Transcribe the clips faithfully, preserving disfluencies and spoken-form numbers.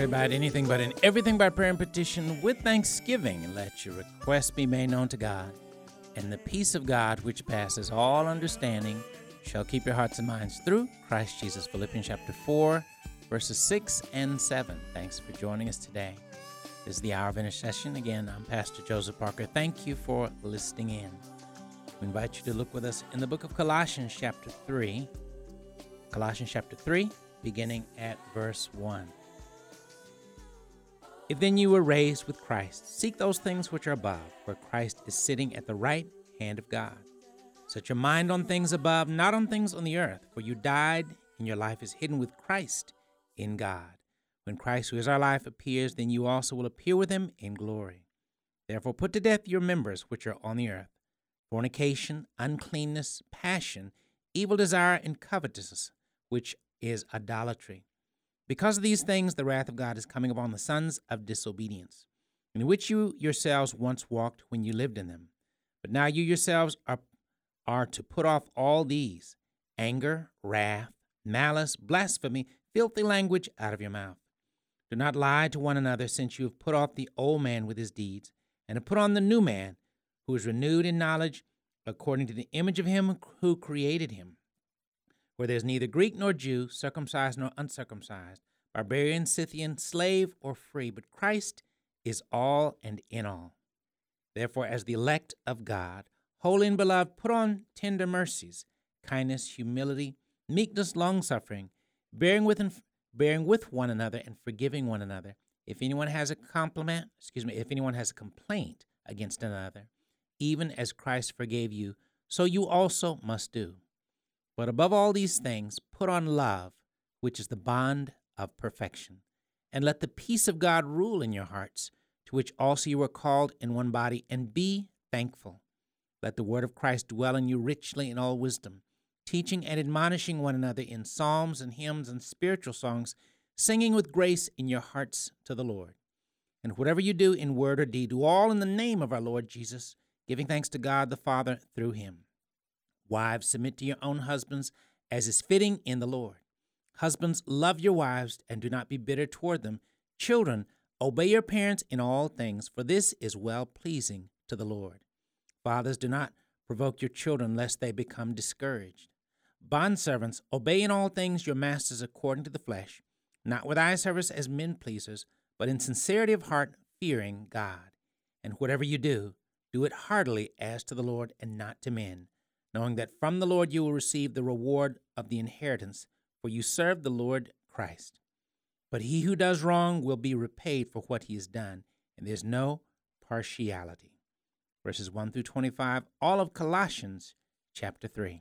pray about anything but in everything by prayer and petition with thanksgiving. Let your requests be made known to God. And the peace of God, which passes all understanding, shall keep your hearts and minds through Christ Jesus. Philippians chapter four, verses six and seven. Thanks for joining us today. This is the Hour of Intercession. Again, I'm Pastor Joseph Parker. Thank you for listening in. We invite you to look with us in the book of Colossians chapter three. Colossians chapter three, beginning at verse one. If then you were raised with Christ, seek those things which are above, where Christ is sitting at the right hand of God. Set your mind on things above, not on things on the earth, for you died, and your life is hidden with Christ in God. When Christ, who is our life, appears, then you also will appear with him in glory. Therefore put to death your members which are on the earth, fornication, uncleanness, passion, evil desire, and covetousness, which is idolatry. Because of these things, the wrath of God is coming upon the sons of disobedience, in which you yourselves once walked when you lived in them. But now you yourselves are, are to put off all these: anger, wrath, malice, blasphemy, filthy language out of your mouth. Do not lie to one another, since you have put off the old man with his deeds, and have put on the new man, who is renewed in knowledge according to the image of him who created him. Where there is neither Greek nor Jew, circumcised nor uncircumcised, barbarian, Scythian, slave or free, but Christ is all and in all. Therefore, as the elect of God, holy and beloved, put on tender mercies, kindness, humility, meekness, long-suffering, bearing with and, bearing with one another and forgiving one another. If anyone has a compliment, excuse me, if anyone has a complaint against another, even as Christ forgave you, so you also must do. But above all these things, put on love, which is the bond of perfection. And let the peace of God rule in your hearts, to which also you were called in one body, and be thankful. Let the word of Christ dwell in you richly in all wisdom, teaching and admonishing one another in psalms and hymns and spiritual songs, singing with grace in your hearts to the Lord. And whatever you do in word or deed, do all in the name of our Lord Jesus, giving thanks to God the Father through him. Wives, submit to your own husbands, as is fitting in the Lord. Husbands, love your wives, and do not be bitter toward them. Children, obey your parents in all things, for this is well-pleasing to the Lord. Fathers, do not provoke your children, lest they become discouraged. Bondservants, obey in all things your masters according to the flesh, not with eye service as men-pleasers, but in sincerity of heart, fearing God. And whatever you do, do it heartily as to the Lord and not to men, knowing that from the Lord you will receive the reward of the inheritance, for you serve the Lord Christ. But he who does wrong will be repaid for what he has done, and there's no partiality. Verses one through twenty-five, all of Colossians chapter three.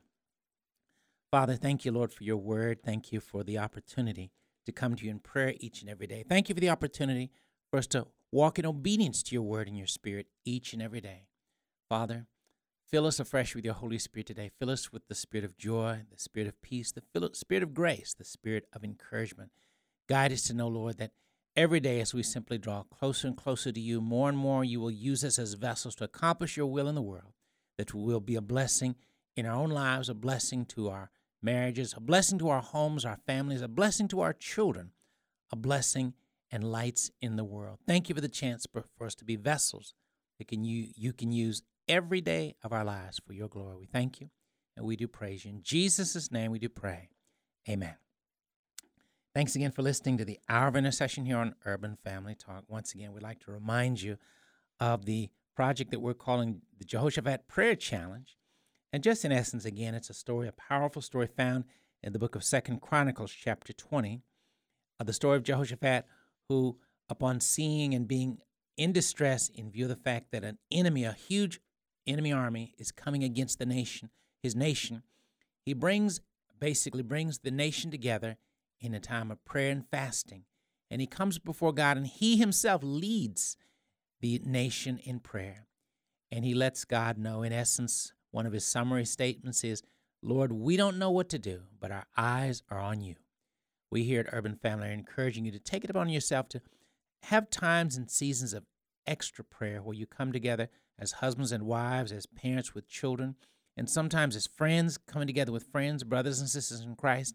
Father, thank you, Lord, for your word. Thank you for the opportunity to come to you in prayer each and every day. Thank you for the opportunity for us to walk in obedience to your word and your spirit each and every day. Father, fill us afresh with your Holy Spirit today. Fill us with the spirit of joy, the spirit of peace, the spirit of grace, the spirit of encouragement. Guide us to know, Lord, that every day as we simply draw closer and closer to you, more and more you will use us as vessels to accomplish your will in the world, that we will be a blessing in our own lives, a blessing to our marriages, a blessing to our homes, our families, a blessing to our children, a blessing and lights in the world. Thank you for the chance for, for us to be vessels that can you, you can use every day of our lives for your glory. We thank you and we do praise you. In Jesus' name we do pray. Amen. Thanks again for listening to the Hour of Intercession here on Urban Family Talk. Once again, we'd like to remind you of the project that we're calling the Jehoshaphat Prayer Challenge. And just in essence, again, it's a story, a powerful story found in the book of Second Chronicles, chapter twenty, of the story of Jehoshaphat, who, upon seeing and being in distress in view of the fact that an enemy, a huge enemy army, is coming against the nation, his nation, he brings, basically brings the nation together in a time of prayer and fasting. And he comes before God, and he himself leads the nation in prayer. And he lets God know, in essence, one of his summary statements is, Lord, we don't know what to do, but our eyes are on you. We here at Urban Family are encouraging you to take it upon yourself to have times and seasons of extra prayer where you come together as husbands and wives, as parents with children, and sometimes as friends, coming together with friends, brothers and sisters in Christ,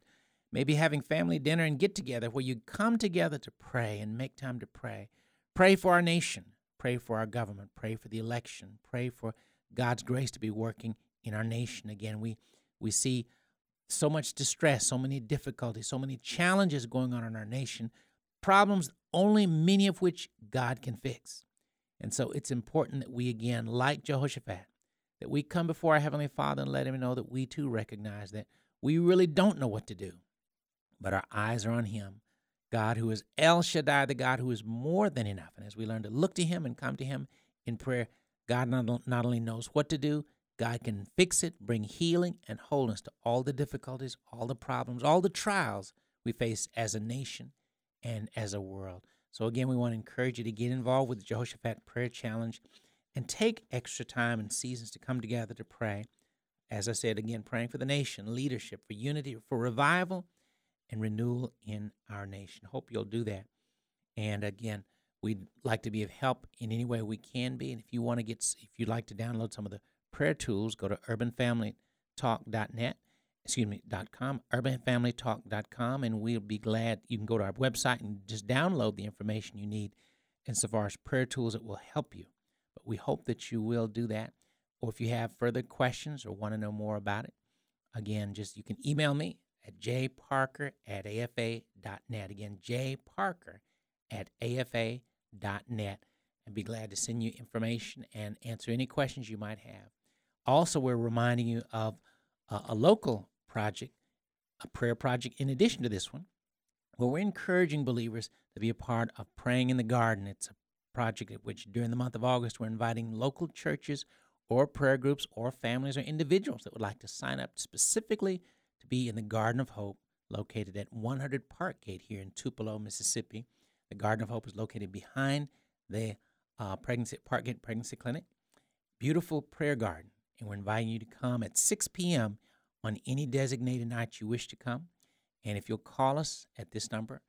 maybe having family dinner and get together where you come together to pray and make time to pray. Pray for our nation. Pray for our government. Pray for the election. Pray for God's grace to be working in our nation. Again, we, we see so much distress, so many difficulties, so many challenges going on in our nation, problems only many of which God can fix. And so it's important that we, again, like Jehoshaphat, that we come before our Heavenly Father and let Him know that we too recognize that we really don't know what to do, but our eyes are on Him, God who is El Shaddai, the God who is more than enough. And as we learn to look to Him and come to Him in prayer, God not, not only knows what to do, God can fix it, bring healing and wholeness to all the difficulties, all the problems, all the trials we face as a nation and as a world. So again, we want to encourage you to get involved with the Jehoshaphat Prayer Challenge and take extra time and seasons to come together to pray. As I said, again, praying for the nation, leadership, for unity, for revival and renewal in our nation. Hope you'll do that. And again, we'd like to be of help in any way we can be. And if you want to get, if you'd like to download some of the prayer tools, go to urban family talk dot net, excuse me, .com, urban family talk dot com, and we'll be glad. You can go to our website and just download the information you need insofar as prayer tools that will help you. But we hope that you will do that. Or if you have further questions or want to know more about it, again, just you can email me at j parker at a f a dot net. Again, j parker at a f a dot net. And be glad to send you information and answer any questions you might have. Also, we're reminding you of uh, a local project, a prayer project in addition to this one, where we're encouraging believers to be a part of Praying in the Garden. It's a project at which during the month of August, we're inviting local churches or prayer groups or families or individuals that would like to sign up specifically to be in the Garden of Hope, located at one hundred Parkgate here in Tupelo, Mississippi. The Garden of Hope is located behind the uh, pregnancy Parkgate Pregnancy Clinic. Beautiful prayer garden, and we're inviting you to come at six p.m. on any designated night you wish to come. And if you'll call us at this number,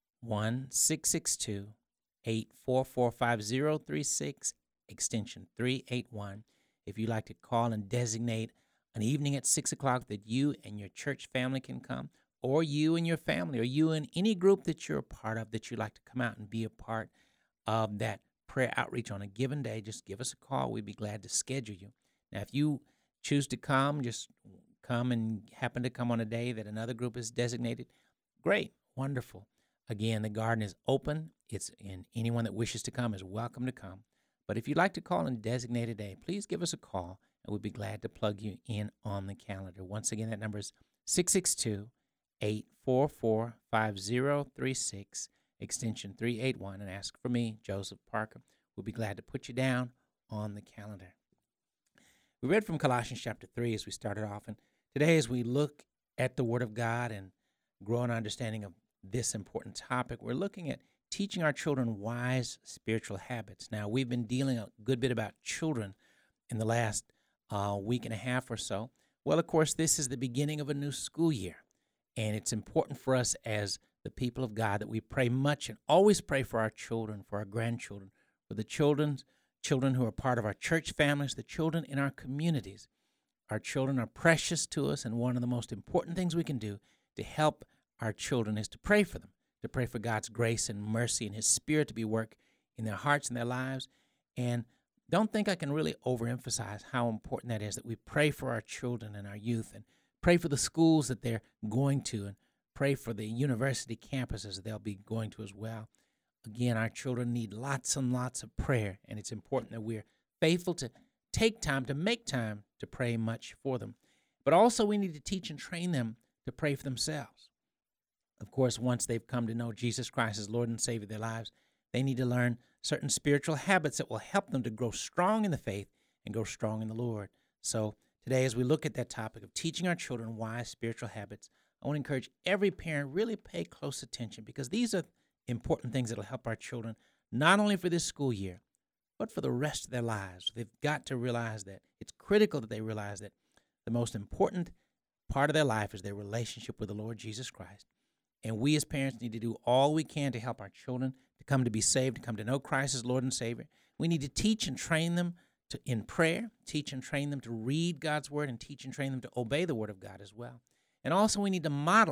one six six two, eight four four five, zero three six, extension three eight one. If you'd like to call and designate an evening at six o'clock that you and your church family can come, or you and your family, or you and any group that you're a part of that you'd like to come out and be a part of that prayer outreach on a given day, just give us a call. We'd be glad to schedule you. Now, if you choose to come, just come and happen to come on a day that another group is designated, great, wonderful. Again, the garden is open. It's and anyone that wishes to come is welcome to come. But if you'd like to call and designate a day, please give us a call, and we'd be glad to plug you in on the calendar. Once again, that number is six six two, eight four four, five zero three six, extension three eight one, and ask for me, Joseph Parker. We'll be glad to put you down on the calendar. We read from Colossians chapter three as we started off, and today as we look at the Word of God and grow an understanding of this important topic, we're looking at teaching our children wise spiritual habits. Now, we've been dealing a good bit about children in the last uh, week and a half or so. Well, of course, this is the beginning of a new school year, and it's important for us as the people of God that we pray much and always pray for our children, for our grandchildren, for the children, children who are part of our church families, the children in our communities. Our children are precious to us, and one of the most important things we can do to help our children is to pray for them, to pray for God's grace and mercy and His Spirit to be work in their hearts and their lives. And don't think I can really overemphasize how important that is, that we pray for our children and our youth and pray for the schools that they're going to and pray for the university campuses that they'll be going to as well. Again, our children need lots and lots of prayer, and it's important that we're faithful to take time, to make time to pray much for them. But also we need to teach and train them to pray for themselves. Of course, once they've come to know Jesus Christ as Lord and Savior of their lives, they need to learn certain spiritual habits that will help them to grow strong in the faith and grow strong in the Lord. So today, as we look at that topic of teaching our children wise spiritual habits, I want to encourage every parent really pay close attention, because these are important things that will help our children, not only for this school year, but for the rest of their lives. They've got to realize that it's critical that they realize that the most important part of their life is their relationship with the Lord Jesus Christ. And we as parents need to do all we can to help our children to come to be saved, to come to know Christ as Lord and Savior. We need to teach and train them to, in prayer, teach and train them to read God's Word, and teach and train them to obey the Word of God as well. And also we need to model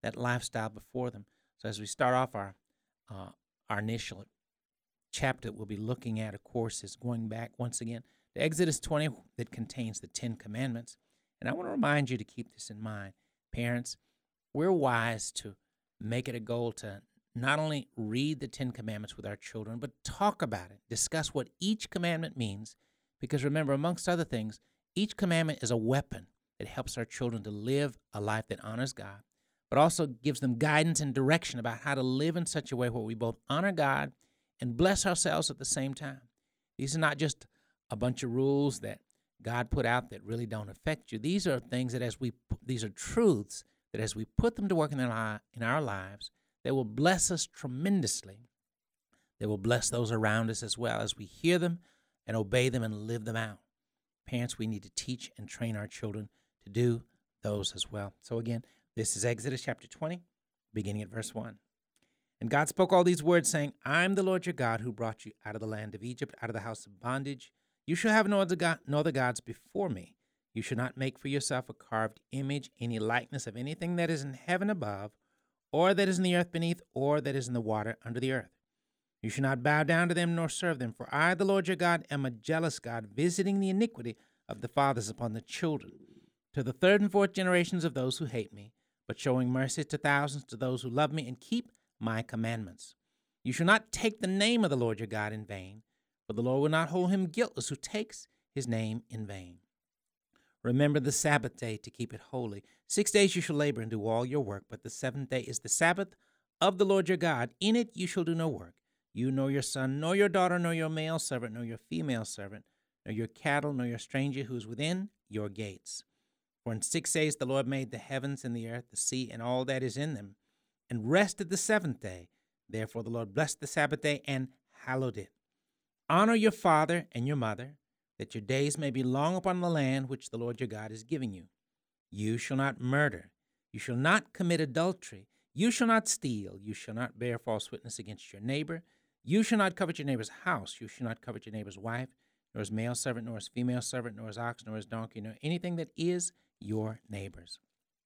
that lifestyle before them. So as we start off our uh, our initial chapter that we'll be looking at, of course, is going back once again to Exodus twenty, that contains the Ten Commandments. And I want to remind you to keep this in mind. Parents, we're wise to make it a goal to not only read the Ten Commandments with our children, but talk about it, discuss what each commandment means. Because remember, amongst other things, each commandment is a weapon that helps our children to live a life that honors God, but also gives them guidance and direction about how to live in such a way where we both honor God and bless ourselves at the same time. These are not just a bunch of rules that God put out that really don't affect you. These are things that as we, these are truths that as we put them to work in, their li- in our lives, they will bless us tremendously. They will bless those around us as well as we hear them and obey them and live them out. Parents, we need to teach and train our children to do those as well. So again, this is Exodus chapter twenty, beginning at verse one. And God spoke all these words, saying, I am the Lord your God who brought you out of the land of Egypt, out of the house of bondage. You shall have no other, God, no other gods before me. You shall not make for yourself a carved image, any likeness of anything that is in heaven above, or that is in the earth beneath, or that is in the water under the earth. You shall not bow down to them nor serve them, for I, the Lord your God, am a jealous God, visiting the iniquity of the fathers upon the children, to the third and fourth generations of those who hate me, but showing mercy to thousands to those who love me and keep my commandments. You shall not take the name of the Lord your God in vain, for the Lord will not hold him guiltless who takes his name in vain. Remember the Sabbath day to keep it holy. Six days you shall labor and do all your work, but the seventh day is the Sabbath of the Lord your God. In it you shall do no work, you nor your son, nor your daughter, nor your male servant, nor your female servant, nor your cattle, nor your stranger who is within your gates. For in six days the Lord made the heavens and the earth, the sea, and all that is in them, and rested the seventh day. Therefore the Lord blessed the Sabbath day and hallowed it. Honor your father and your mother, that your days may be long upon the land which the Lord your God is giving you. You shall not murder. You shall not commit adultery. You shall not steal. You shall not bear false witness against your neighbor. You shall not covet your neighbor's house. You shall not covet your neighbor's wife, nor his male servant, nor his female servant, nor his ox, nor his donkey, nor anything that is your neighbor's.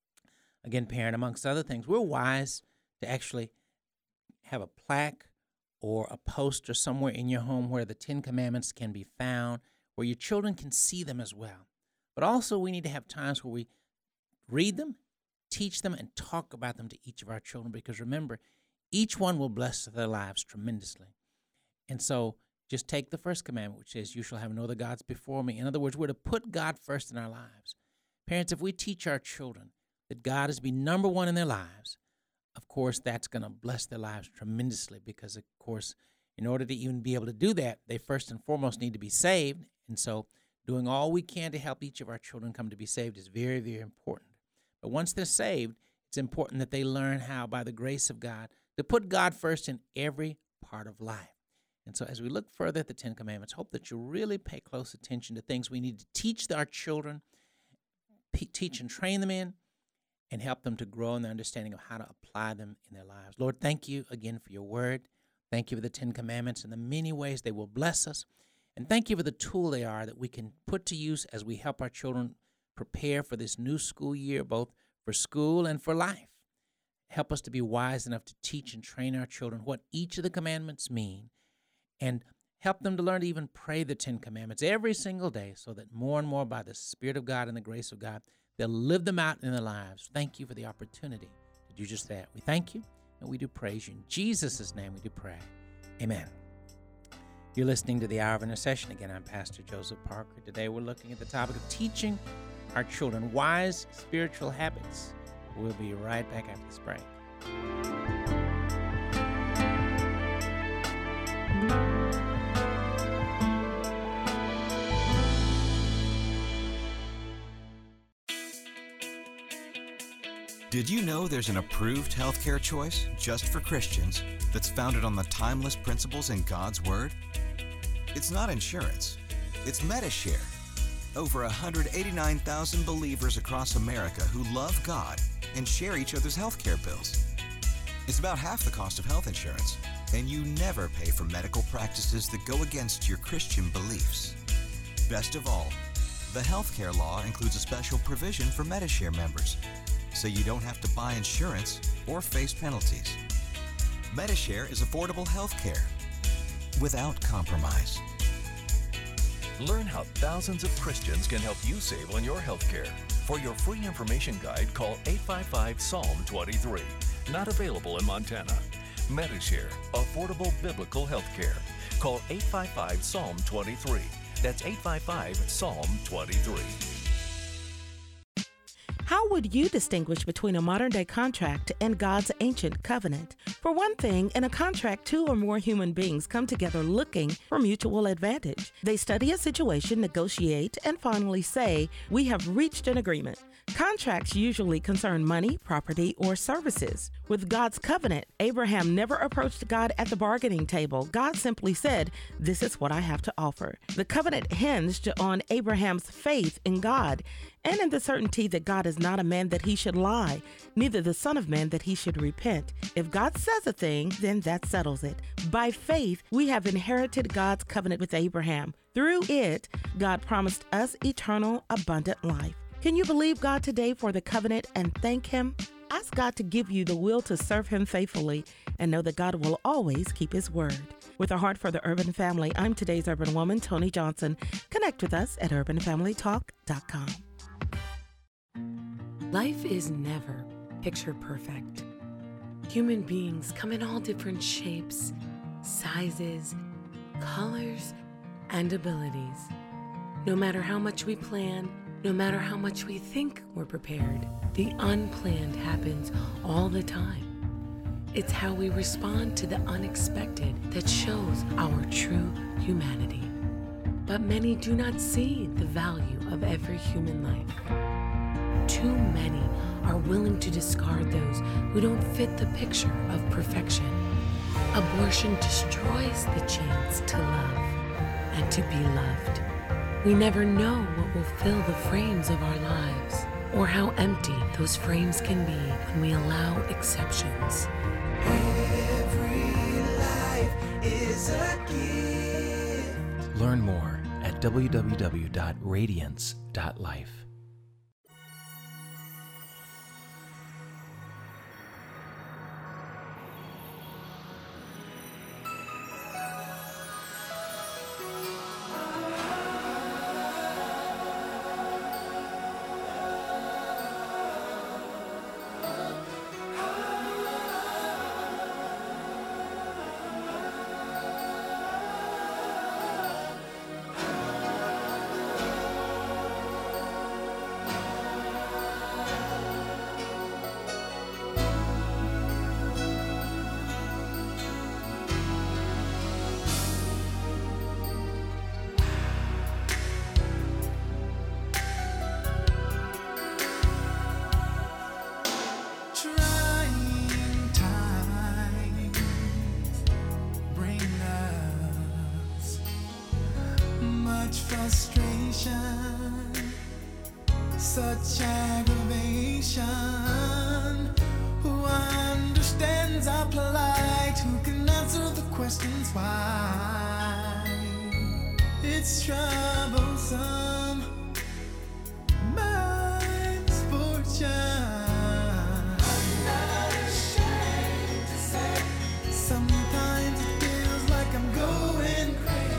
Again, parent, amongst other things, we're wise to actually have a plaque or a poster somewhere in your home where the Ten Commandments can be found, where your children can see them as well. But also we need to have times where we read them, teach them, and talk about them to each of our children, because remember, each one will bless their lives tremendously. And so just take the first commandment, which says, you shall have no other gods before me. In other words, we're to put God first in our lives. Parents, if we teach our children that God is to be number one in their lives, of course, that's going to bless their lives tremendously, because, of course, in order to even be able to do that, they first and foremost need to be saved. And so doing all we can to help each of our children come to be saved is very, very important. But once they're saved, it's important that they learn how, by the grace of God, to put God first in every part of life. And so as we look further at the Ten Commandments, hope that you really pay close attention to things we need to teach our children, teach and train them in, and help them to grow in their understanding of how to apply them in their lives. Lord, thank you again for your word. Thank you for the Ten Commandments and the many ways they will bless us. And thank you for the tool they are that we can put to use as we help our children prepare for this new school year, both for school and for life. Help us to be wise enough to teach and train our children what each of the commandments mean, and help them to learn to even pray the Ten Commandments every single day, so that more and more by the Spirit of God and the grace of God, they'll live them out in their lives. Thank you for the opportunity to do just that. We thank you, and we do praise you. In Jesus' name we do pray. Amen. You're listening to the Hour of Intercession. Again, I'm Pastor Joseph Parker. Today we're looking at the topic of teaching our children wise spiritual habits. We'll be right back after this break. Did you know there's an approved healthcare choice just for Christians that's founded on the timeless principles in God's Word? It's not insurance, it's Medi-Share. Over one hundred eighty-nine thousand believers across America who love God and share each other's healthcare bills. It's about half the cost of health insurance, and you never pay for medical practices that go against your Christian beliefs. Best of all, the healthcare law includes a special provision for Medi-Share members, so you don't have to buy insurance or face penalties. Medishare is affordable health care without compromise. Learn how thousands of Christians can help you save on your health care. For your free information guide, call eight five five, Psalm twenty-three. Not available in Montana. Medishare, affordable biblical health care. Call eight five five, Psalm twenty-three. That's eight five five, Psalm twenty-three. How would you distinguish between a modern-day contract and God's ancient covenant? For one thing, in a contract, two or more human beings come together looking for mutual advantage. They study a situation, negotiate, and finally say, "We have reached an agreement." Contracts usually concern money, property, or services. With God's covenant, Abraham never approached God at the bargaining table. God simply said, "This is what I have to offer." The covenant hinged on Abraham's faith in God and in the certainty that God is not a man that he should lie, neither the son of man that he should repent. If God says a thing, then that settles it. By faith, we have inherited God's covenant with Abraham. Through it, God promised us eternal, abundant life. Can you believe God today for the covenant and thank Him? Ask God to give you the will to serve Him faithfully and know that God will always keep His word. With a heart for the urban family, I'm today's urban woman, Tony Johnson. Connect with us at urban family talk dot com. Life is never picture perfect. Human beings come in all different shapes, sizes, colors, and abilities. No matter how much we plan, no matter how much we think we're prepared, the unplanned happens all the time. It's how we respond to the unexpected that shows our true humanity. But many do not see the value of every human life. Too many are willing to discard those who don't fit the picture of perfection. Abortion destroys the chance to love and to be loved. We never know what will fill the frames of our lives, or how empty those frames can be when we allow exceptions. Every life is a gift. Learn more at w w w dot radiance dot life. Frustration, such aggravation. Who understands our plight? Who can answer the questions why? It's troublesome, my misfortune. I'm not ashamed to say, sometimes it feels like I'm going crazy.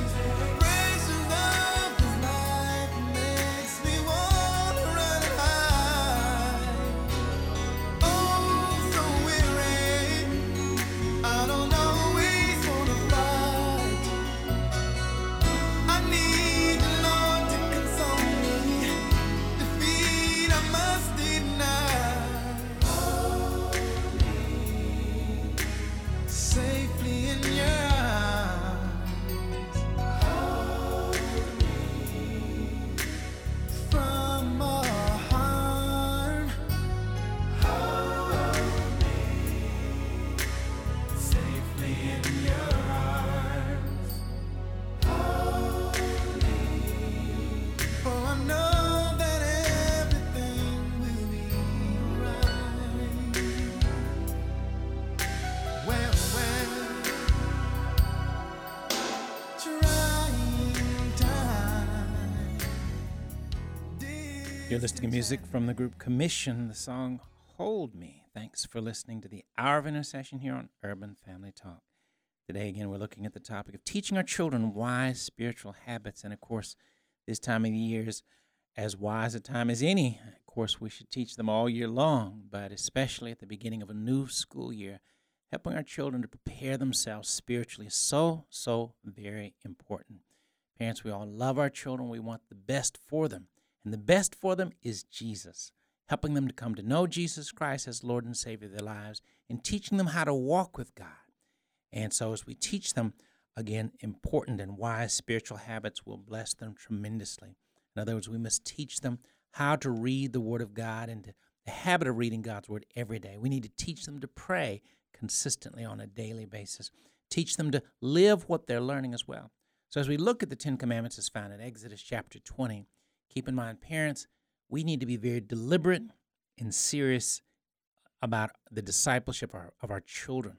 You're listening to music from the group Commission, the song Hold Me. Thanks for listening to the Hour of Intercession here on Urban Family Talk. Today, again, we're looking at the topic of teaching our children wise spiritual habits. And, of course, this time of the year is as wise a time as any. Of course, we should teach them all year long, but especially at the beginning of a new school year, helping our children to prepare themselves spiritually is so, so very important. Parents, we all love our children. We want the best for them. And the best for them is Jesus, helping them to come to know Jesus Christ as Lord and Savior of their lives and teaching them how to walk with God. And so as we teach them, again, important and wise spiritual habits will bless them tremendously. In other words, we must teach them how to read the Word of God and to the habit of reading God's Word every day. We need to teach them to pray consistently on a daily basis. Teach them to live what they're learning as well. So as we look at the Ten Commandments as found in Exodus chapter twenty, keep in mind, parents, we need to be very deliberate and serious about the discipleship of our, of our children.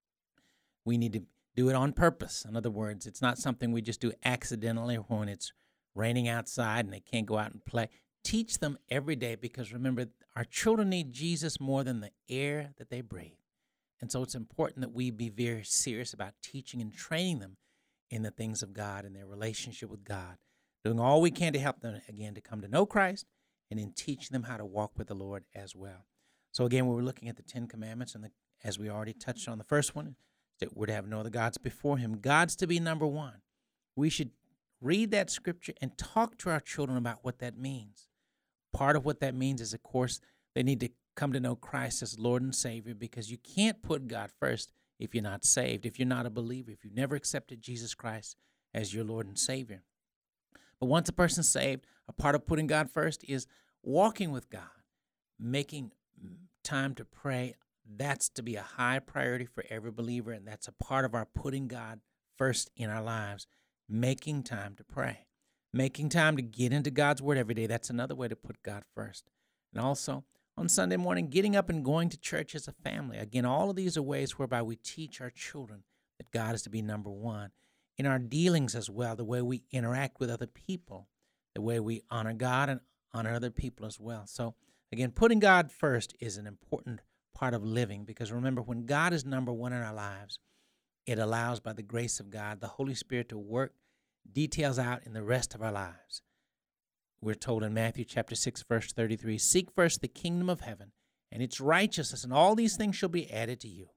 We need to do it on purpose. In other words, it's not something we just do accidentally or when it's raining outside and they can't go out and play. Teach them every day because, remember, our children need Jesus more than the air that they breathe. And so it's important that we be very serious about teaching and training them in the things of God and their relationship with God, doing all we can to help them, again, to come to know Christ and in teaching them how to walk with the Lord as well. So, again, we were looking at the Ten Commandments, and the, as we already touched on the first one, that we're to have no other gods before him. God's to be number one. We should read that scripture and talk to our children about what that means. Part of what that means is, of course, they need to come to know Christ as Lord and Savior because you can't put God first if you're not saved, if you're not a believer, if you've never accepted Jesus Christ as your Lord and Savior. But once a person's saved, a part of putting God first is walking with God, making time to pray. That's to be a high priority for every believer, and that's a part of our putting God first in our lives, making time to pray, making time to get into God's Word every day. That's another way to put God first. And also, on Sunday morning, getting up and going to church as a family. Again, all of these are ways whereby we teach our children that God is to be number one. In our dealings as well, the way we interact with other people, the way we honor God and honor other people as well. So, again, putting God first is an important part of living because, remember, when God is number one in our lives, it allows, by the grace of God, the Holy Spirit to work details out in the rest of our lives. We're told in Matthew chapter six, verse thirty-three, seek first the kingdom of heaven and its righteousness, and all these things shall be added to you.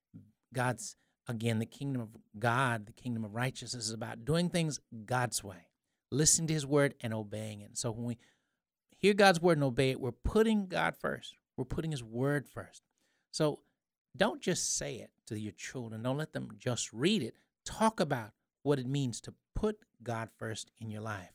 God's, again, the kingdom of God, the kingdom of righteousness is about doing things God's way, listening to his word and obeying it. So when we hear God's word and obey it, we're putting God first. We're putting his word first. So don't just say it to your children. Don't let them just read it. Talk about what it means to put God first in your life.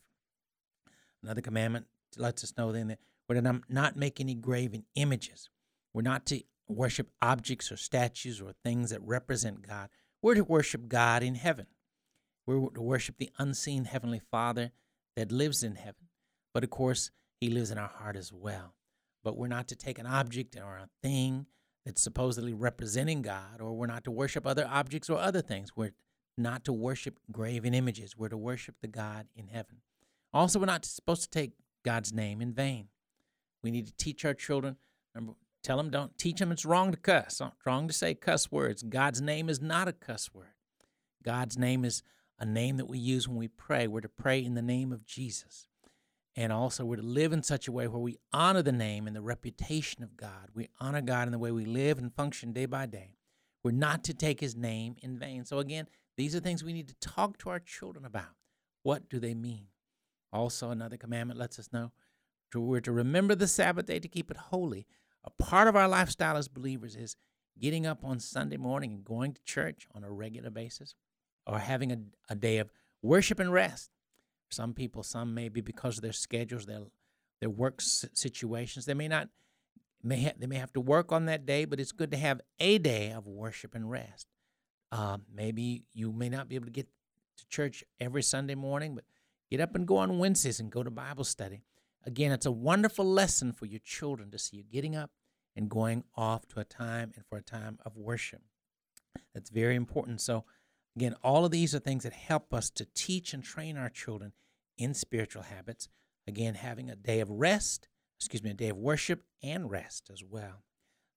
Another commandment lets us know then that we're to not make any graven images. We're not to worship objects or statues or things that represent God. We're to worship God in heaven. We're to worship the unseen Heavenly Father that lives in heaven. But, of course, he lives in our heart as well. But we're not to take an object or a thing that's supposedly representing God, or we're not to worship other objects or other things. We're not to worship graven images. We're to worship the God in heaven. Also, we're not supposed to take God's name in vain. We need to teach our children, remember, tell them, don't teach them it's wrong to cuss. It's wrong to say cuss words. God's name is not a cuss word. God's name is a name that we use when we pray. We're to pray in the name of Jesus. And also, we're to live in such a way where we honor the name and the reputation of God. We honor God in the way we live and function day by day. We're not to take his name in vain. So again, these are things we need to talk to our children about. What do they mean? Also, another commandment lets us know to, we're to remember the Sabbath day to keep it holy. A part of our lifestyle as believers is getting up on Sunday morning and going to church on a regular basis, or having a, a day of worship and rest. Some people, some maybe because of their schedules, their their work situations, they may not, may ha- they may have to work on that day, but it's good to have a day of worship and rest. Uh, maybe you may not be able to get to church every Sunday morning, but get up and go on Wednesdays and go to Bible study. Again, it's a wonderful lesson for your children to see you getting up and going off to a time and for a time of worship. That's very important. So, again, all of these are things that help us to teach and train our children in spiritual habits. Again, having a day of rest, excuse me, a day of worship and rest as well.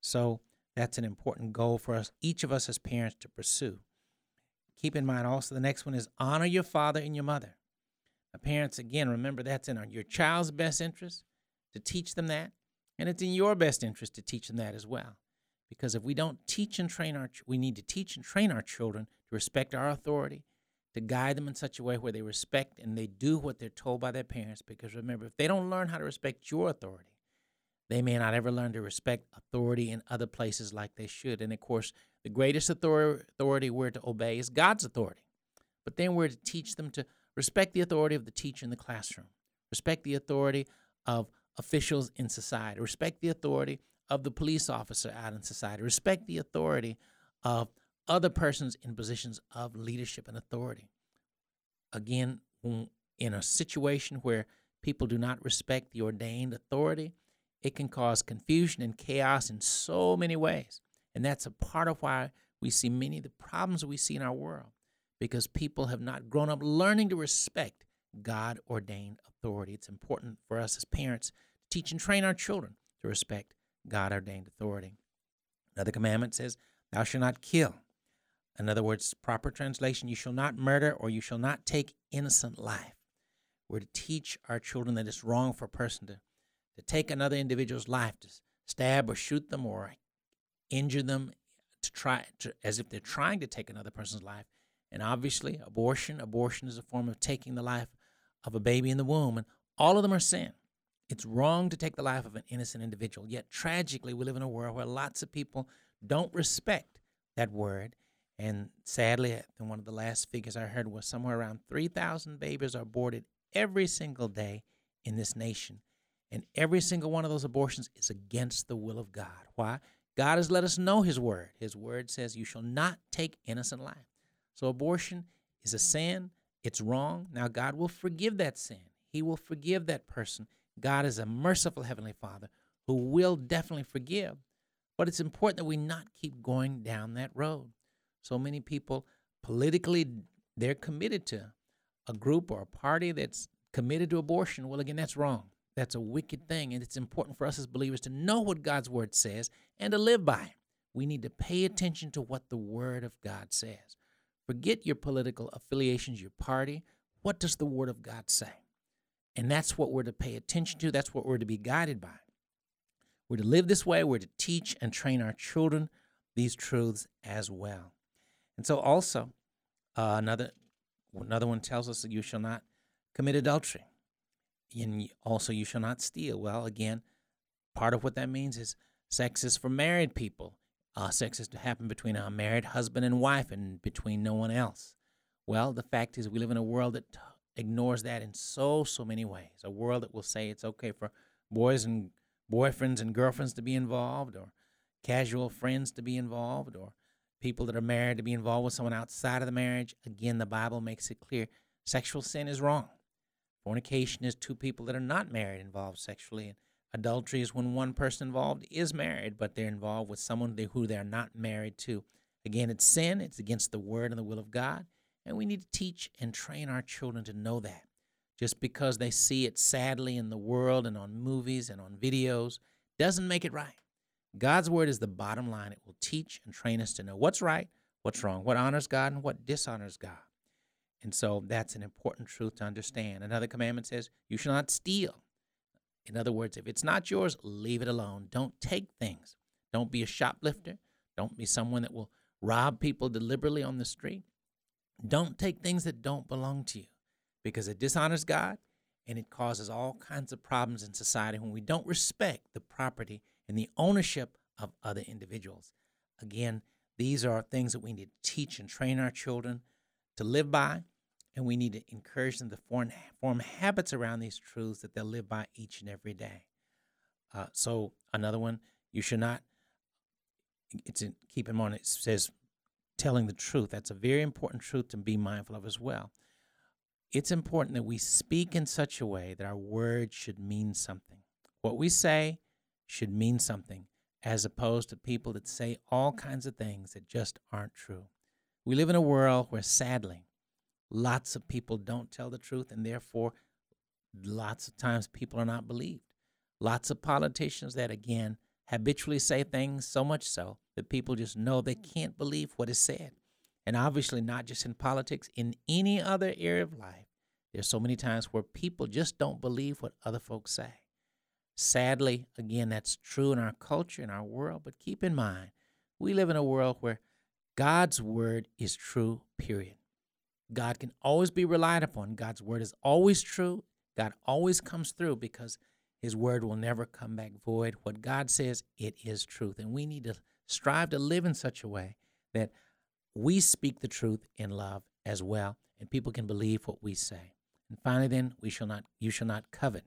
So that's an important goal for us, each of us as parents, to pursue. Keep in mind also the next one is honor your father and your mother. Now, parents, again, remember that's in our, your child's best interest to teach them that, and it's in your best interest to teach them that as well. Because if we don't teach and train our, we need to teach and train our children to respect our authority, to guide them in such a way where they respect and they do what they're told by their parents. Because remember, if they don't learn how to respect your authority, they may not ever learn to respect authority in other places like they should. And of course, the greatest author- authority we're to obey is God's authority. But then we're to teach them to respect the authority of the teacher in the classroom, respect the authority of officials in society, respect the authority of the police officer out in society, respect the authority of other persons in positions of leadership and authority. Again, in a situation where people do not respect the ordained authority, it can cause confusion and chaos in so many ways. And that's a part of why we see many of the problems that we see in our world, because people have not grown up learning to respect God-ordained authority. It's important for us as parents to teach and train our children to respect God-ordained authority. Another commandment says, thou shalt not kill. In other words, proper translation, you shall not murder or you shall not take innocent life. We're to teach our children that it's wrong for a person to, to take another individual's life, to stab or shoot them or injure them to try to, as if they're trying to take another person's life. And obviously, abortion, abortion is a form of taking the life of a baby in the womb, and all of them are sin. It's wrong to take the life of an innocent individual. Yet, tragically, we live in a world where lots of people don't respect that word. And sadly, one of the last figures I heard was somewhere around three thousand babies are aborted every single day in this nation. And every single one of those abortions is against the will of God. Why? God has let us know his word. His word says you shall not take innocent life. So abortion is a sin. It's wrong. Now, God will forgive that sin. He will forgive that person. God is a merciful Heavenly Father who will definitely forgive. But it's important that we not keep going down that road. So many people politically, they're committed to a group or a party that's committed to abortion. Well, again, that's wrong. That's a wicked thing. And it's important for us as believers to know what God's word says and to live by it. We need to pay attention to what the word of God says. Forget your political affiliations, your party. What does the word of God say? And that's what we're to pay attention to. That's what we're to be guided by. We're to live this way. We're to teach and train our children these truths as well. And so also, uh, another another one tells us that you shall not commit adultery. And also, you shall not steal. Well, again, part of what that means is sex is for married people. Uh, sex is to happen between a married husband and wife and between no one else. Well, the fact is we live in a world that t- ignores that in so, so many ways. A world that will say it's okay for boys and boyfriends and girlfriends to be involved, or casual friends to be involved, or people that are married to be involved with someone outside of the marriage. Again, the Bible makes it clear sexual sin is wrong. Fornication is two people that are not married involved sexually. And adultery is when one person involved is married, but they're involved with someone they, who they're not married to. Again, it's sin. It's against the word and the will of God. And we need to teach and train our children to know that. Just because they see it sadly in the world and on movies and on videos doesn't make it right. God's word is the bottom line. It will teach and train us to know what's right, what's wrong, what honors God and what dishonors God. And so that's an important truth to understand. Another commandment says, you shall not steal. In other words, if it's not yours, leave it alone. Don't take things. Don't be a shoplifter. Don't be someone that will rob people deliberately on the street. Don't take things that don't belong to you, because it dishonors God and it causes all kinds of problems in society when we don't respect the property and the ownership of other individuals. Again, these are things that we need to teach and train our children to live by, and we need to encourage them to form, form habits around these truths that they'll live by each and every day. Uh, so another one, you should not, it's in, keep in mind, it says telling the truth. That's a very important truth to be mindful of as well. It's important that we speak in such a way that our words should mean something. What we say should mean something, as opposed to people that say all kinds of things that just aren't true. We live in a world where, sadly, lots of people don't tell the truth, and therefore, lots of times people are not believed. Lots of politicians that, again, habitually say things so much so that people just know they can't believe what is said. And obviously not just in politics, in any other area of life, there's so many times where people just don't believe what other folks say. Sadly, again, that's true in our culture, in our world, but keep in mind, we live in a world where God's word is true, period. God can always be relied upon. God's word is always true. God always comes through because his word will never come back void. What God says, it is truth. And we need to strive to live in such a way that we speak the truth in love as well, and people can believe what we say. And finally, then, we shall not, you shall not covet.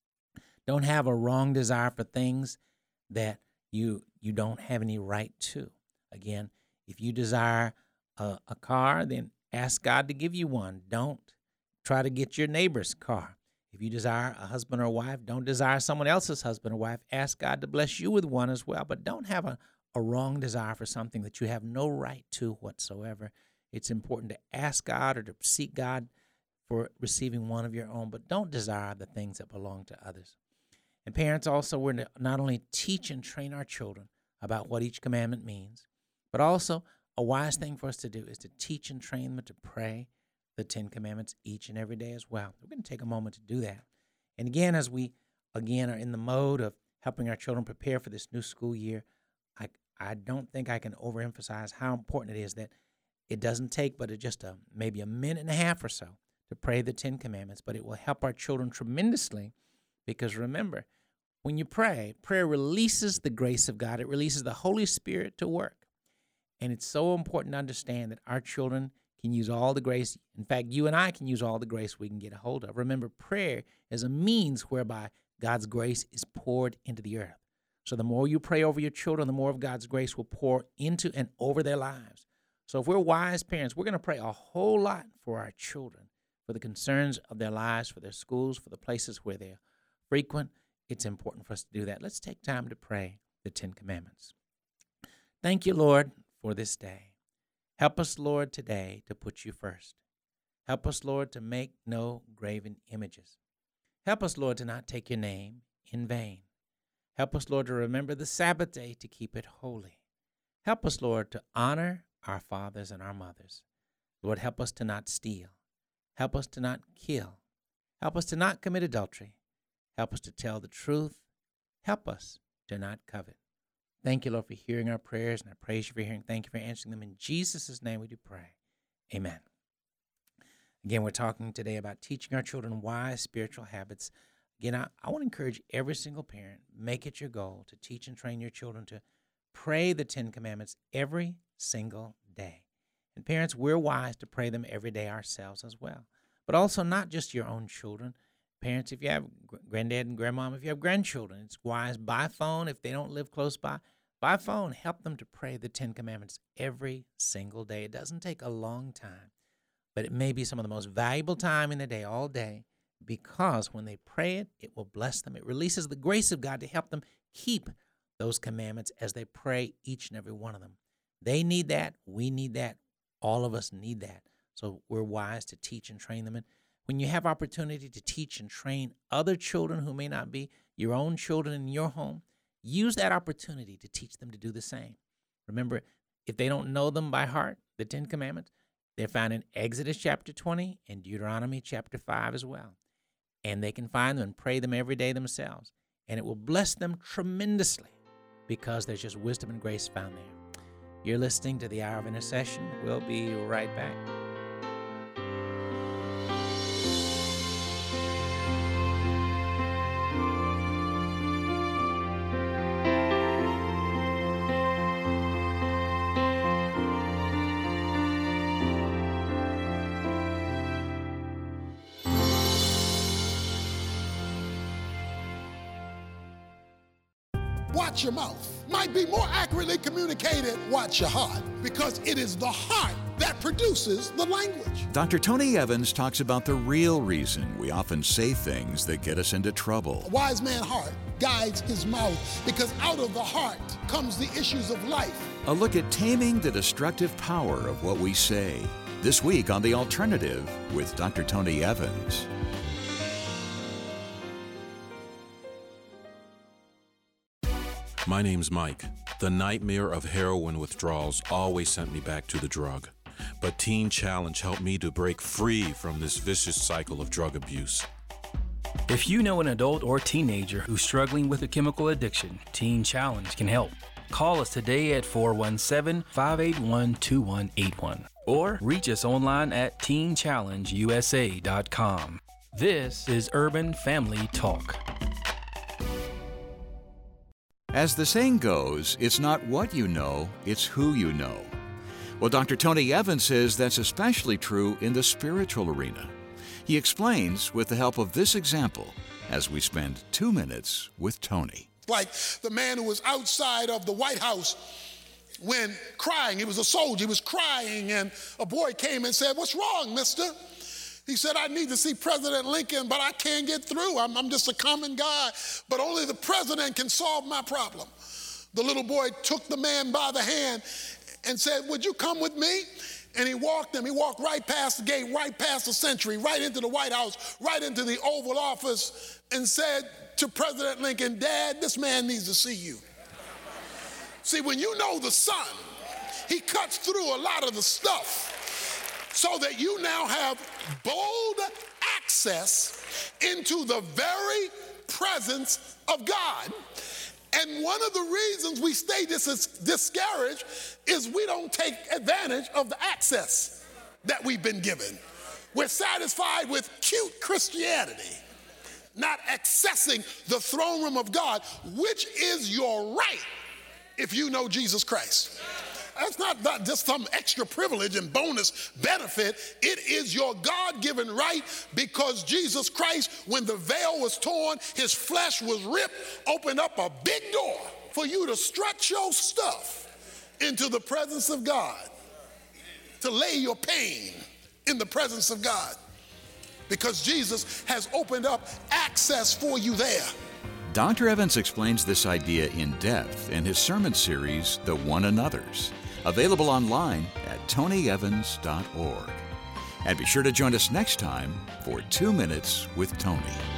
Don't have a wrong desire for things that you you don't have any right to. Again, if you desire a, a car, then ask God to give you one. Don't try to get your neighbor's car. If you desire a husband or wife, don't desire someone else's husband or wife. Ask God to bless you with one as well. But don't have a, a wrong desire for something that you have no right to whatsoever. It's important to ask God or to seek God for receiving one of your own, but don't desire the things that belong to others. And parents also, we're to not only teach and train our children about what each commandment means, but also a wise thing for us to do is to teach and train them to pray the Ten Commandments each and every day as well. We're going to take a moment to do that. And again, as we, again, are in the mode of helping our children prepare for this new school year, I, I don't think I can overemphasize how important it is that it doesn't take but a, just a maybe a minute and a half or so to pray the Ten Commandments, but it will help our children tremendously because remember, when you pray, prayer releases the grace of God. It releases the Holy Spirit to work. And it's so important to understand that our children can use all the grace. In fact, you and I can use all the grace we can get a hold of. Remember, prayer is a means whereby God's grace is poured into the earth. So the more you pray over your children, the more of God's grace will pour into and over their lives. So if we're wise parents, we're going to pray a whole lot for our children, for the concerns of their lives, for their schools, for the places where they're frequent. It's important for us to do that. Let's take time to pray the Ten Commandments. Thank you, Lord, for this day. Help us, Lord, today to put you first. Help us, Lord, to make no graven images. Help us, Lord, to not take your name in vain. Help us, Lord, to remember the Sabbath day to keep it holy. Help us, Lord, to honor our fathers and our mothers. Lord, help us to not steal. Help us to not kill. Help us to not commit adultery. Help us to tell the truth. Help us to not covet. Thank you, Lord, for hearing our prayers, and I praise you for hearing. Thank you for answering them. In Jesus' name we do pray. Amen. Again, we're talking today about teaching our children wise spiritual habits. Again, I, I want to encourage every single parent, make it your goal to teach and train your children to pray the Ten Commandments every single day. And parents, we're wise to pray them every day ourselves as well. But also not just your own children. Parents, if you have granddad and grandmom, if you have grandchildren, it's wise by phone. If they don't live close by, by phone, help them to pray the Ten Commandments every single day. It doesn't take a long time, but it may be some of the most valuable time in the day, all day, because when they pray it, it will bless them. It releases the grace of God to help them keep those commandments as they pray each and every one of them. They need that. We need that. All of us need that. So we're wise to teach and train them. And when you have opportunity to teach and train other children who may not be your own children in your home, use that opportunity to teach them to do the same. Remember, if they don't know them by heart, the Ten Commandments, they're found in Exodus chapter twenty and Deuteronomy chapter five as well. And they can find them and pray them every day themselves. And it will bless them tremendously because there's just wisdom and grace found there. You're listening to the Hour of Intercession. We'll be right back. Watch your mouth. Might be more accurately communicated, watch your heart, because it is the heart that produces the language. Doctor Tony Evans talks about the real reason we often say things that get us into trouble. A wise man's heart guides his mouth, because out of the heart comes the issues of life. A look at taming the destructive power of what we say. This week on The Alternative with Doctor Tony Evans. My name's Mike. The nightmare of heroin withdrawals always sent me back to the drug. But Teen Challenge helped me to break free from this vicious cycle of drug abuse. If you know an adult or teenager who's struggling with a chemical addiction, Teen Challenge can help. Call us today at four one seven, five eight one, two one eight one or reach us online at teen challenge u s a dot com. This is Urban Family Talk. As the saying goes, it's not what you know, it's who you know. Well, Doctor Tony Evans says that's especially true in the spiritual arena. He explains with the help of this example as we spend two minutes with Tony. Like the man who was outside of the White House when crying. He was a soldier. He was crying, and a boy came and said, "What's wrong, mister?" He said, "I need to see President Lincoln, but I can't get through. I'm, I'm just a common guy, but only the president can solve my problem." The little boy took the man by the hand and said, "Would you come with me?" And he walked him. He walked right past the gate, right past the Century, right into the White House, right into the Oval Office, and said to President Lincoln, "Dad, this man needs to see you." See, when you know the Son, he cuts through a lot of the stuff so that you now have bold access into the very presence of God. And one of the reasons we stay dis- discouraged is we don't take advantage of the access that we've been given. We're satisfied with cute Christianity, not accessing the throne room of God, which is your right if you know Jesus Christ. That's not, not just some extra privilege and bonus benefit. It is your God-given right because Jesus Christ, when the veil was torn, his flesh was ripped, opened up a big door for you to strut your stuff into the presence of God, to lay your pain in the presence of God, because Jesus has opened up access for you there. Doctor Evans explains this idea in depth in his sermon series, The One Another's, available online at tony evans dot org. And be sure to join us next time for Two Minutes with Tony.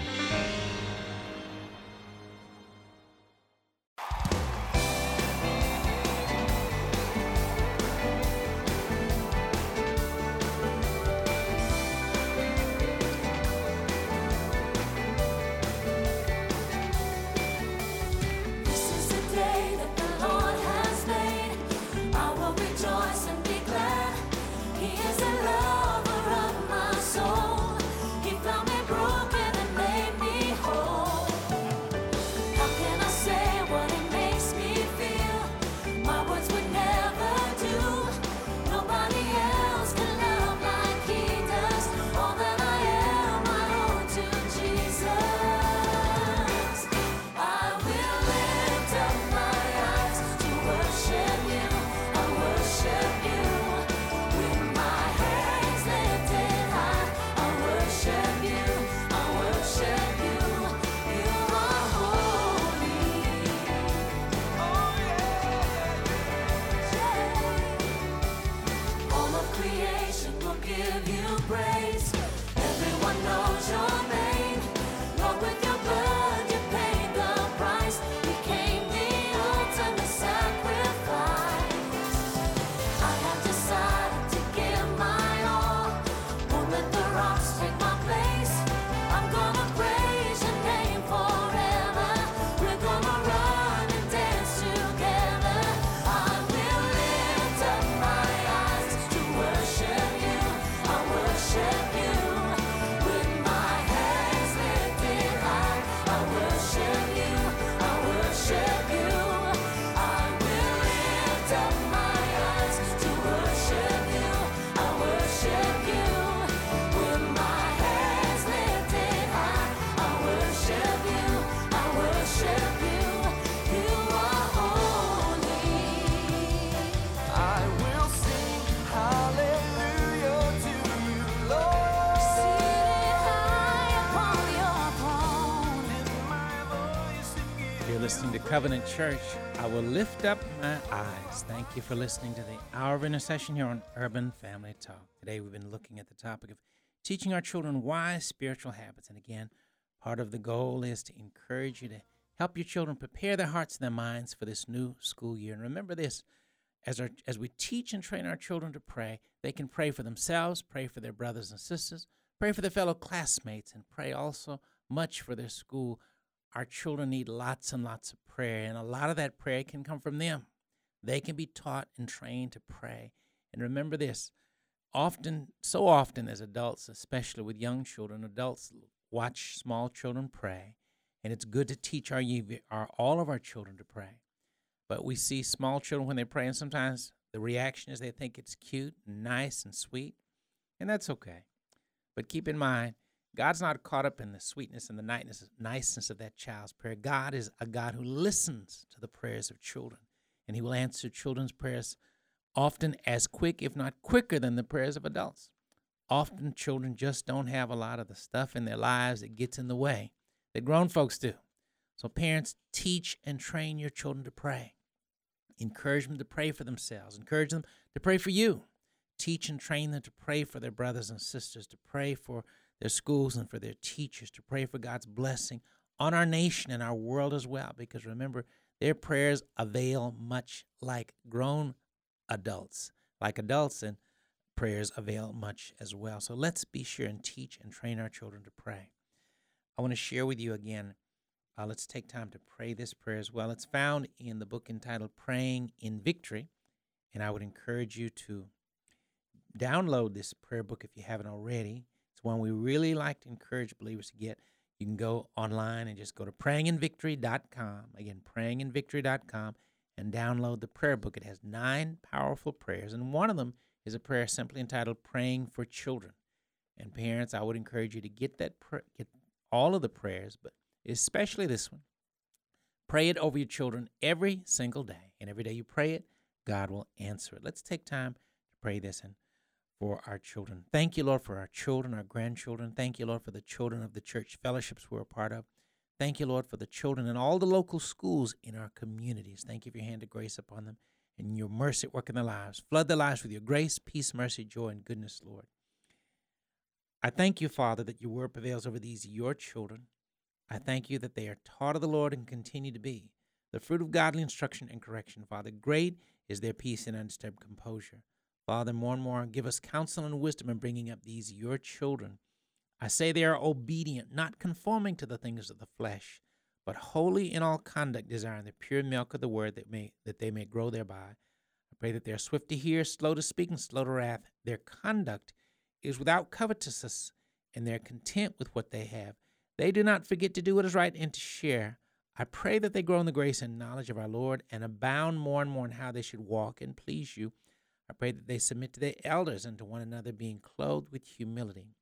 Listening to Covenant Church, I will lift up my eyes. Thank you for listening to the Hour of Intercession here on Urban Family Talk. Today we've been looking at the topic of teaching our children wise spiritual habits. And again, part of the goal is to encourage you to Help your children prepare their hearts and their minds for this new school year. And remember this, as, our, as we teach and train our children to pray, they can pray for themselves, pray for their brothers and sisters, pray for their fellow classmates, and pray also much for their school. Our children need lots and lots of prayer, and a lot of that prayer can come from them. They can be taught and trained to pray. And remember this, often, so often as adults, especially with young children, adults watch small children pray, and it's good to teach our, our all of our children to pray. But we see small children when they pray, and sometimes the reaction is they think it's cute and nice and sweet, and that's okay. But keep in mind, God's not caught up in the sweetness and the niceness, niceness of that child's prayer. God is a God who listens to the prayers of children, and he will answer children's prayers often as quick, if not quicker, than the prayers of adults. Often children just don't have a lot of the stuff in their lives that gets in the way that grown folks do. So parents, teach and train your children to pray. Encourage them to pray for themselves. Encourage them to pray for you. Teach and train them to pray for their brothers and sisters, to pray for their schools and for their teachers, to pray for God's blessing on our nation and our world as well. Because remember, their prayers avail much like grown adults, like adults, and prayers avail much as well. So let's be sure and teach and train our children to pray. I want to share with you again, uh, let's take time to pray this prayer as well. It's found in the book entitled Praying in Victory, and I would encourage you to download this prayer book if you haven't already. It's one we really like to encourage believers to get. You can go online and just go to praying in victory dot com. Again, praying in victory dot com, and download the prayer book. It has nine powerful prayers, and one of them is a prayer simply entitled Praying for Children. And parents, I would encourage you to get that pr- get all of the prayers, but especially this one. Pray it over your children every single day, and every day you pray it, God will answer it. Let's take time to pray this and for our children. Thank you, Lord, for our children, our grandchildren. Thank you, Lord, for the children of the church fellowships we're a part of. Thank you, Lord, for the children in all the local schools in our communities. Thank you for your hand of grace upon them and your mercy at work in their lives. Flood their lives with your grace, peace, mercy, joy, and goodness, Lord. I thank you, Father, that your word prevails over these, your children. I thank you that they are taught of the Lord and continue to be the fruit of godly instruction and correction, Father. Great is their peace and undisturbed composure. Father, more and more, give us counsel and wisdom in bringing up these, your children. I say they are obedient, not conforming to the things of the flesh, but holy in all conduct, desiring the pure milk of the word that may that they may grow thereby. I pray that they are swift to hear, slow to speak, and slow to wrath. Their conduct is without covetousness, and they're content with what they have. They do not forget to do what is right and to share. I pray that they grow in the grace and knowledge of our Lord and abound more and more in how they should walk and please you. I pray that they submit to their elders and to one another, being clothed with humility.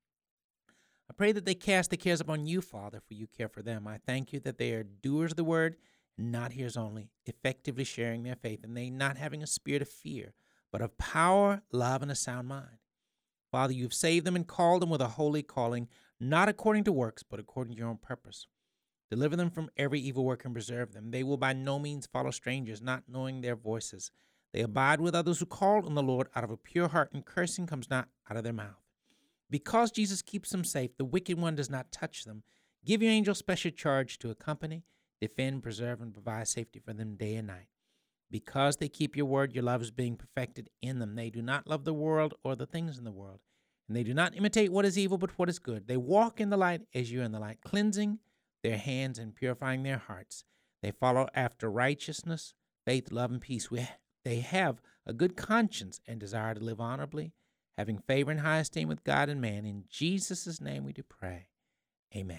I pray that they cast their cares upon you, Father, for you care for them. I thank you that they are doers of the word, and not hearers only, effectively sharing their faith, and they not having a spirit of fear, but of power, love, and a sound mind. Father, you've saved them and called them with a holy calling, not according to works, but according to your own purpose. Deliver them from every evil work and preserve them. They will by no means follow strangers, not knowing their voices. They abide with others who call on the Lord out of a pure heart, and cursing comes not out of their mouth. Because Jesus keeps them safe, the wicked one does not touch them. Give your angels special charge to accompany, defend, preserve, and provide safety for them day and night. Because they keep your word, your love is being perfected in them. They do not love the world or the things in the world, and they do not imitate what is evil, but what is good. They walk in the light as you are in the light, cleansing their hands and purifying their hearts. They follow after righteousness, faith, love, and peace. We They have a good conscience and desire to live honorably, having favor and high esteem with God and man. In Jesus' name we do pray. Amen.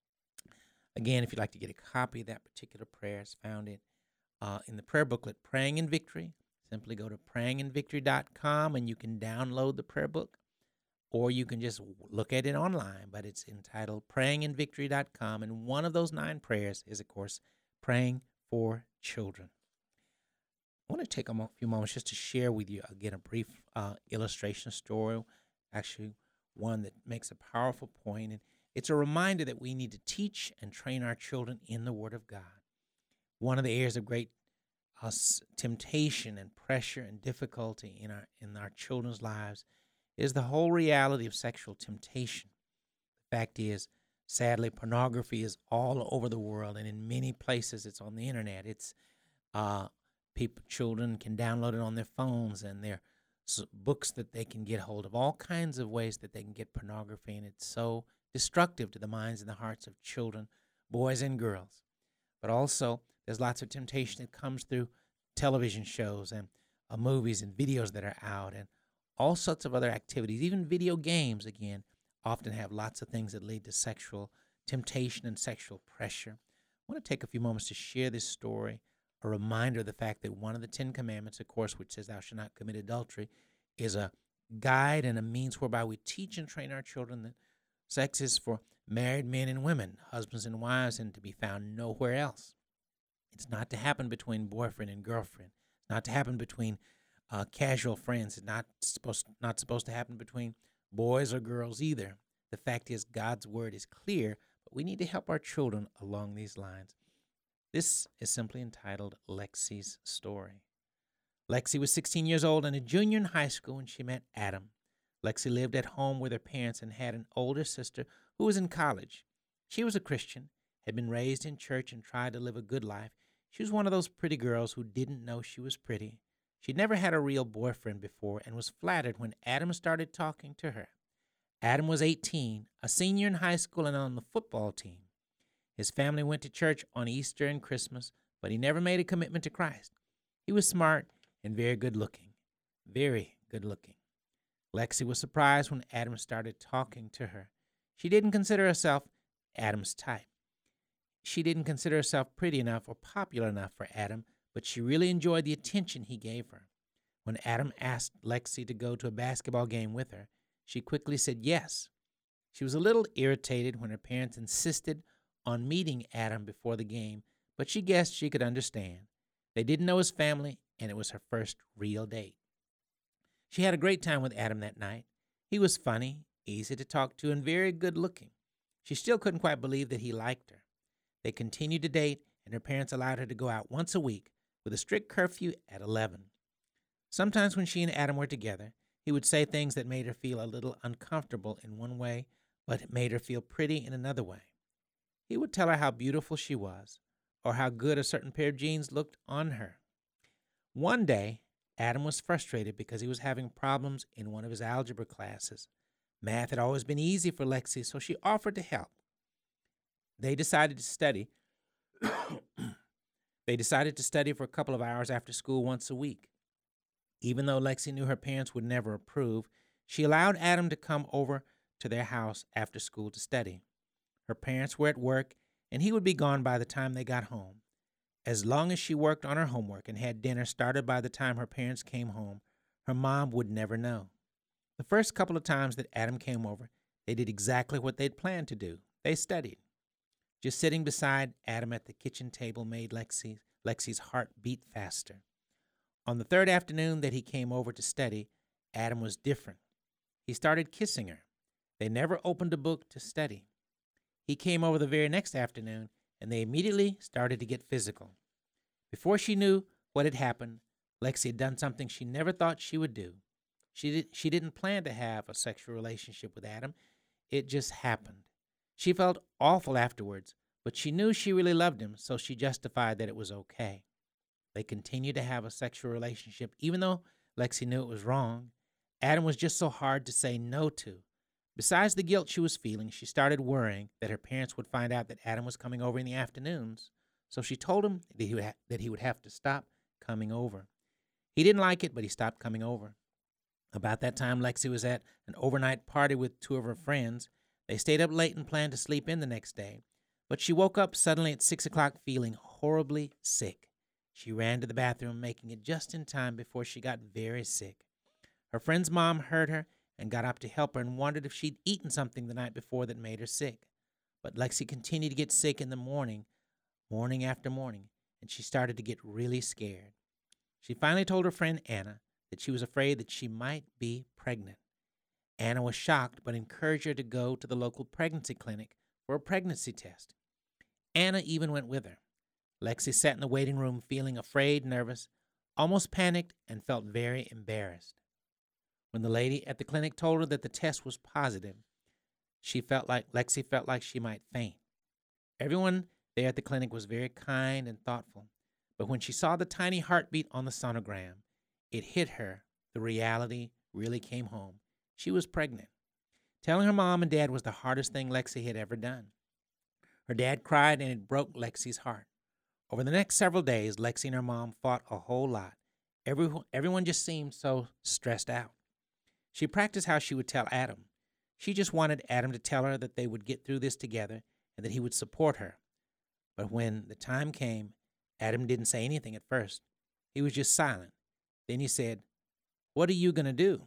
Again, if you'd like to get a copy of that particular prayer, it's found in, uh, in the prayer booklet, Praying in Victory. Simply go to praying in victory dot com and you can download the prayer book, or you can just look at it online, but it's entitled praying in victory dot com, and one of those nine prayers is, of course, praying for children. I want to take a mo- few moments just to share with you, again, a brief uh, illustration story, actually one that makes a powerful point, and it's a reminder that we need to teach and train our children in the Word of God. One of the areas of great uh, temptation and pressure and difficulty in our in our children's lives is the whole reality of sexual temptation. The fact is, Sadly, pornography is all over the world, and in many places it's on the internet. It's uh, people, children can download it on their phones, and their s- books that they can get hold of, all kinds of ways that they can get pornography, and it's so destructive to the minds and the hearts of children, boys and girls. But also, there's lots of temptation that comes through television shows and uh, movies and videos that are out, and all sorts of other activities. Even video games, again, often have lots of things that lead to sexual temptation and sexual pressure. I want to take a few moments to share this story, a reminder of the fact that one of the Ten Commandments, of course, which says thou shalt not commit adultery, is a guide and a means whereby we teach and train our children that sex is for married men and women, husbands and wives, and to be found nowhere else. It's not to happen between boyfriend and girlfriend. It's not to happen between uh, casual friends. It's not supposed not supposed to happen between boys or girls either. The fact is, God's word is clear, but we need to help our children along these lines. This is simply entitled Lexi's Story. Lexi was sixteen years old and a junior in high school when she met Adam. Lexi lived at home with her parents and had an older sister who was in college. She was a Christian, had been raised in church, and tried to live a good life. She was one of those pretty girls who didn't know she was pretty. She'd never had a real boyfriend before and was flattered when Adam started talking to her. Adam was eighteen, a senior in high school and on the football team. His family went to church on Easter and Christmas, but he never made a commitment to Christ. He was smart and very good looking. Very good looking. Lexi was surprised when Adam started talking to her. She didn't consider herself Adam's type. She didn't consider herself pretty enough or popular enough for Adam, but she really enjoyed the attention he gave her. When Adam asked Lexi to go to a basketball game with her, she quickly said yes. She was a little irritated when her parents insisted on meeting Adam before the game, but she guessed she could understand. They didn't know his family, and it was her first real date. She had a great time with Adam that night. He was funny, easy to talk to, and very good-looking. She still couldn't quite believe that he liked her. They continued to date, and her parents allowed her to go out once a week with a strict curfew at eleven. Sometimes when she and Adam were together, he would say things that made her feel a little uncomfortable in one way, but it made her feel pretty in another way. He would tell her how beautiful she was, or how good a certain pair of jeans looked on her. One day, Adam was frustrated because he was having problems in one of his algebra classes. Math had always been easy for Lexi, so she offered to help. They decided to study. They decided to study for a couple of hours after school once a week. Even though Lexi knew her parents would never approve, she allowed Adam to come over to their house after school to study. Her parents were at work, and he would be gone by the time they got home. As long as she worked on her homework and had dinner started by the time her parents came home, her mom would never know. The first couple of times that Adam came over, they did exactly what they'd planned to do. They studied. Just sitting beside Adam at the kitchen table made Lexi, Lexi's heart beat faster. On the third afternoon that he came over to study, Adam was different. He started kissing her. They never opened a book to study. He came over the very next afternoon, and they immediately started to get physical. Before she knew what had happened, Lexi had done something she never thought she would do. She, did, she didn't plan to have a sexual relationship with Adam. It just happened. She felt awful afterwards, but she knew she really loved him, so she justified that it was okay. They continued to have a sexual relationship, even though Lexi knew it was wrong. Adam was just so hard to say no to. Besides the guilt she was feeling, she started worrying that her parents would find out that Adam was coming over in the afternoons, so she told him that he would, ha- that he would have to stop coming over. He didn't like it, but he stopped coming over. About that time, Lexi was at an overnight party with two of her friends. They stayed up late and planned to sleep in the next day, but she woke up suddenly at six o'clock feeling horribly sick. She ran to the bathroom, making it just in time before she got very sick. Her friend's mom heard her and got up to help her and wondered if she'd eaten something the night before that made her sick. But Lexi continued to get sick in the morning, morning after morning, and she started to get really scared. She finally told her friend Anna that she was afraid that she might be pregnant. Anna was shocked but encouraged her to go to the local pregnancy clinic for a pregnancy test. Anna even went with her. Lexi sat in the waiting room feeling afraid, nervous, almost panicked, and felt very embarrassed. When the lady at the clinic told her that the test was positive, she felt like Lexi felt like she might faint. Everyone there at the clinic was very kind and thoughtful, but when she saw the tiny heartbeat on the sonogram, it hit her. The reality really came home. She was pregnant. Telling her mom and dad was the hardest thing Lexi had ever done. Her dad cried, and it broke Lexi's heart. Over the next several days, Lexi and her mom fought a whole lot. Everyone, everyone just seemed so stressed out. She practiced how she would tell Adam. She just wanted Adam to tell her that they would get through this together and that he would support her. But when the time came, Adam didn't say anything at first. He was just silent. Then he said, "What are you going to do?"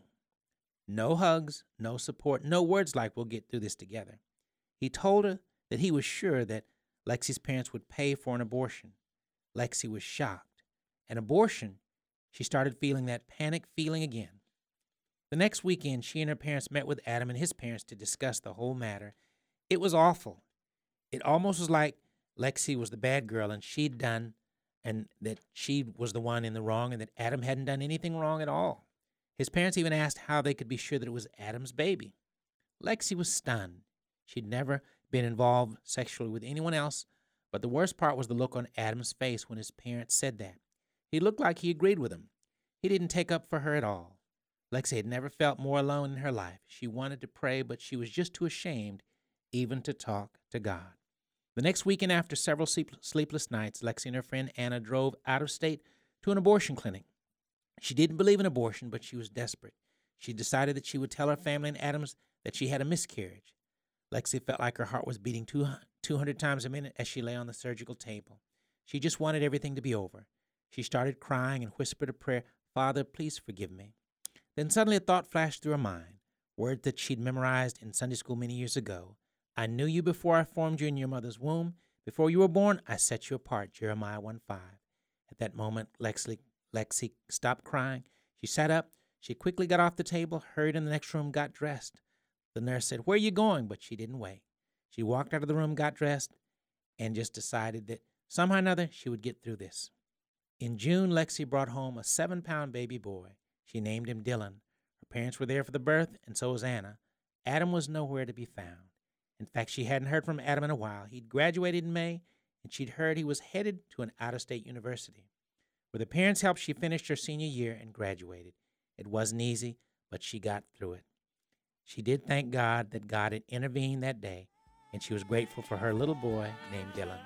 No hugs, no support, no words like "we'll get through this together." He told her that he was sure that Lexi's parents would pay for an abortion. Lexi was shocked. An abortion? She started feeling that panic feeling again. The next weekend, she and her parents met with Adam and his parents to discuss the whole matter. It was awful. It almost was like Lexi was the bad girl and she'd done, and that she was the one in the wrong, and that Adam hadn't done anything wrong at all. His parents even asked how they could be sure that it was Adam's baby. Lexi was stunned. She'd never been involved sexually with anyone else, but the worst part was the look on Adam's face when his parents said that. He looked like he agreed with them. He didn't take up for her at all. Lexi had never felt more alone in her life. She wanted to pray, but she was just too ashamed even to talk to God. The next weekend, after several sleep- sleepless nights, Lexi and her friend Anna drove out of state to an abortion clinic. She didn't believe in abortion, but she was desperate. She decided that she would tell her family and Adams that she had a miscarriage. Lexi felt like her heart was beating two hundred times a minute as she lay on the surgical table. She just wanted everything to be over. She started crying and whispered a prayer, "Father, please forgive me." Then suddenly a thought flashed through her mind, words that she'd memorized in Sunday school many years ago. "I knew you before I formed you in your mother's womb. Before you were born, I set you apart," Jeremiah one five. At that moment, Lexi, Lexi stopped crying. She sat up. She quickly got off the table, hurried in the next room, got dressed. The nurse said, "Where are you going?" But she didn't wait. She walked out of the room, got dressed, and just decided that somehow or another she would get through this. In June, Lexi brought home a seven-pound baby boy. She named him Dylan. Her parents were there for the birth, and so was Anna. Adam was nowhere to be found. In fact, she hadn't heard from Adam in a while. He'd graduated in May, and she'd heard he was headed to an out-of-state university. With her parents' help, she finished her senior year and graduated. It wasn't easy, but she got through it. She did thank God that God had intervened that day, and she was grateful for her little boy named Dylan.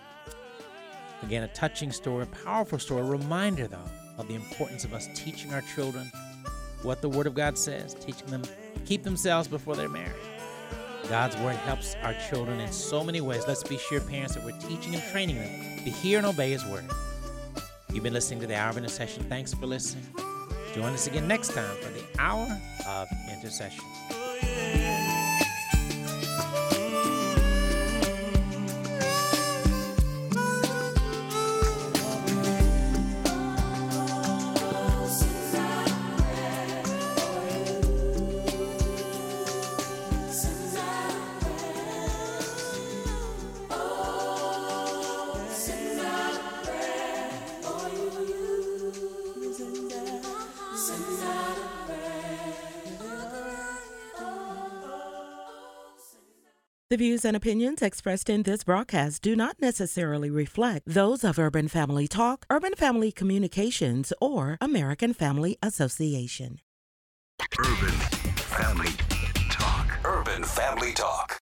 Again, a touching story, a powerful story, a reminder, though, of the importance of us teaching our children what the Word of God says, teaching them to keep themselves before they're married. God's Word helps our children in so many ways. Let's be sure, parents, that we're teaching and training them to hear and obey His Word. You've been listening to the Hour of Intercession. Thanks for listening. Join us again next time for the Hour of Intercession. The views and opinions expressed in this broadcast do not necessarily reflect those of Urban Family Talk, Urban Family Communications, or American Family Association. Urban Family Talk. Urban Family Talk.